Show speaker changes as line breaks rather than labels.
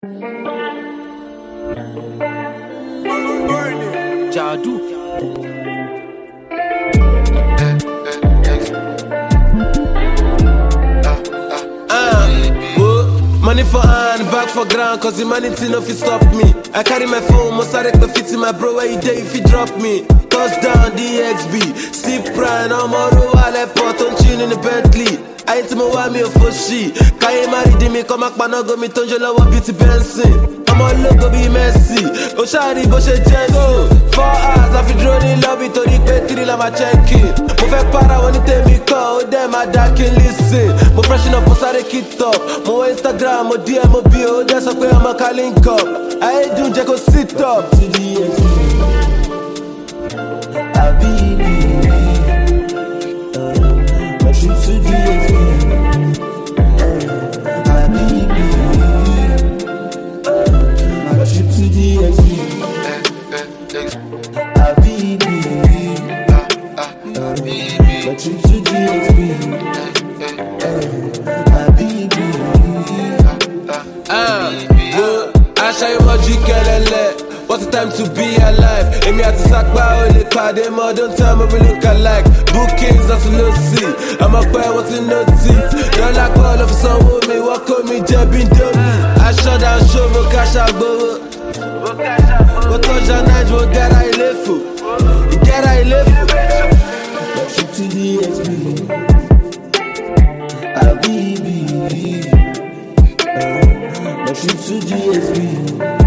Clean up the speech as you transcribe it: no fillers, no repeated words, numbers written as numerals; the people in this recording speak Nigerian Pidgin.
Jadu. Money for hand, back for ground, cause humanity no fit stop me. I carry my phone, most I the fit in my bro, where you day if you drop me. Touchdown, DXB, Steve Prime, I'm all over the port, on chin in the Bentley. I ain't my wife, me a fushi. Kaye marry me, come back, man, go me tongue, wa beauty Benson. I'm all logo be messy. Oh, shawty, but she gentle. 4 hours, I feel drone love it, to the petri, la ma check it. Mo fe para, when you tell me call, them I dark and listen. Mo freshen up, post I kit up. Mo Instagram, mo DM, mo bio, that's why I'm a calling cup. I ain't do Jacko sit up. To the my trip to the my trip to the my trip to Asha emoji kelele. What's the time to be alive? Emi ati sakpa ole pade mo. Don't tell me we look alike. Bookings of Lucy. I'm a boy what's in notice. Don't like all of some women. Walk on me jebbing dummy. I shut down show mo cash out go. What touch your night will get I live for. Get I live for. Trip to the XB. My trip to the XB.